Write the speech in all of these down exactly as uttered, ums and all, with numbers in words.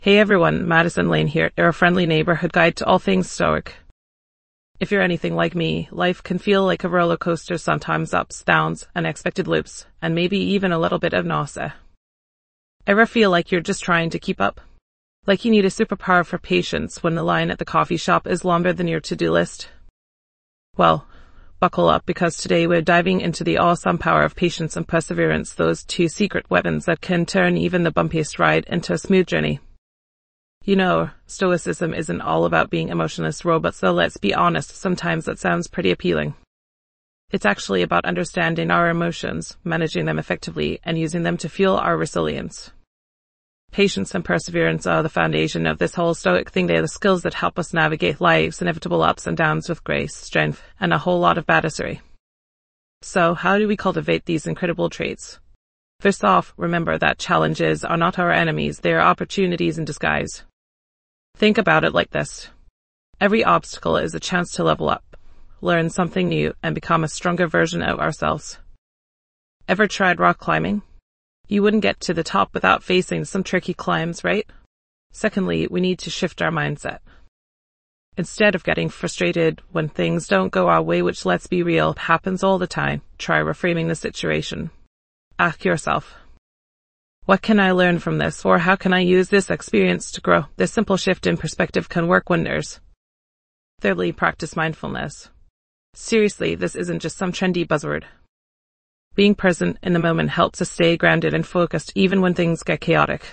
Hey everyone, Madison Lane here, your friendly neighborhood guide to all things Stoic. If you're anything like me, life can feel like a roller coaster, sometimes ups, downs, unexpected loops, and maybe even a little bit of nausea. Ever feel like you're just trying to keep up? Like you need a superpower for patience when the line at the coffee shop is longer than your to-do list? Well, buckle up, because today we're diving into the awesome power of patience and perseverance, those two secret weapons that can turn even the bumpiest ride into a smooth journey. You know, Stoicism isn't all about being emotionless robots, so let's be honest, sometimes that sounds pretty appealing. It's actually about understanding our emotions, managing them effectively, and using them to fuel our resilience. Patience and perseverance are the foundation of this whole Stoic thing. They're the skills that help us navigate life's inevitable ups and downs with grace, strength, and a whole lot of badassery. So, how do we cultivate these incredible traits? First off, remember that challenges are not our enemies, they are opportunities in disguise. Think about it like this. Every obstacle is a chance to level up, learn something new, and become a stronger version of ourselves. Ever tried rock climbing? You wouldn't get to the top without facing some tricky climbs, right? Secondly, we need to shift our mindset. Instead of getting frustrated when things don't go our way, which, let's be real, happens all the time, try reframing the situation. Ask yourself, what can I learn from this, or how can I use this experience to grow? This simple shift in perspective can work wonders. Thirdly, practice mindfulness. Seriously, this isn't just some trendy buzzword. Being present in the moment helps us stay grounded and focused even when things get chaotic.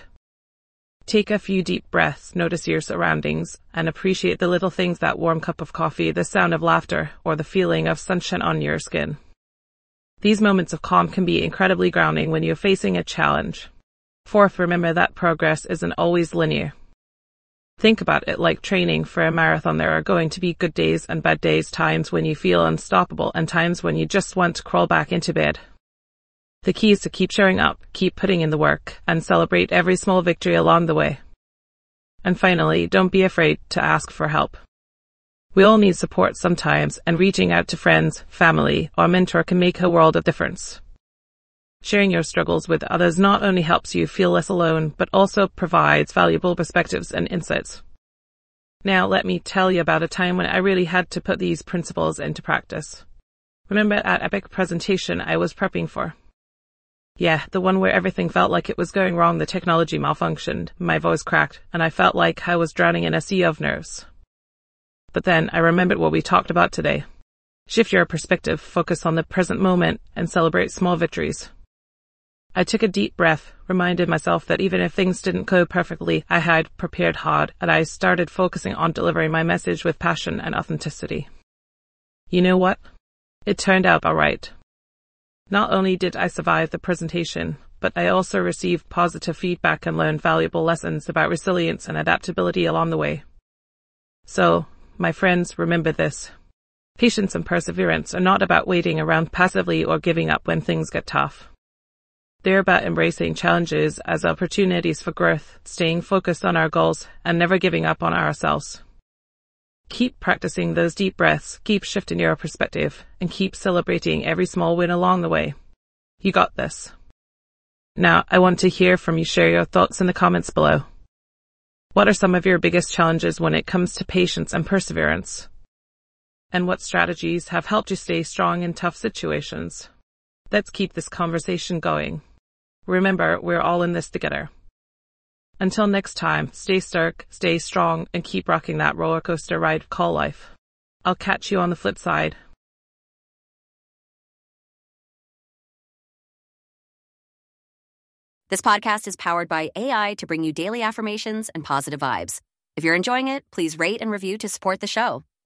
Take a few deep breaths, notice your surroundings, and appreciate the little things: that warm cup of coffee, the sound of laughter, or the feeling of sunshine on your skin. These moments of calm can be incredibly grounding when you're facing a challenge. Fourth, remember that progress isn't always linear. Think about it like training for a marathon. There are going to be good days and bad days, times when you feel unstoppable and times when you just want to crawl back into bed. The key is to keep showing up, keep putting in the work, and celebrate every small victory along the way. And finally, don't be afraid to ask for help. We all need support sometimes, and reaching out to friends, family, or mentor can make a world of difference. Sharing your struggles with others not only helps you feel less alone, but also provides valuable perspectives and insights. Now, let me tell you about a time when I really had to put these principles into practice. Remember that epic presentation I was prepping for? Yeah, the one where everything felt like it was going wrong. The technology malfunctioned, my voice cracked, and I felt like I was drowning in a sea of nerves. But then I remembered what we talked about today. Shift your perspective, focus on the present moment, and celebrate small victories. I took a deep breath, reminded myself that even if things didn't go perfectly, I had prepared hard, and I started focusing on delivering my message with passion and authenticity. You know what? It turned out all right. Not only did I survive the presentation, but I also received positive feedback and learned valuable lessons about resilience and adaptability along the way. So, my friends, remember this. Patience and perseverance are not about waiting around passively or giving up when things get tough. They're about embracing challenges as opportunities for growth, staying focused on our goals, and never giving up on ourselves. Keep practicing those deep breaths, keep shifting your perspective, and keep celebrating every small win along the way. You got this. Now, I want to hear from you. Share your thoughts in the comments below. What are some of your biggest challenges when it comes to patience and perseverance? And what strategies have helped you stay strong in tough situations? Let's keep this conversation going. Remember, we're all in this together. Until next time, stay stark, stay strong, and keep rocking that roller coaster ride called life. I'll catch you on the flip side. This podcast is powered by A I to bring you daily affirmations and positive vibes. If you're enjoying it, please rate and review to support the show.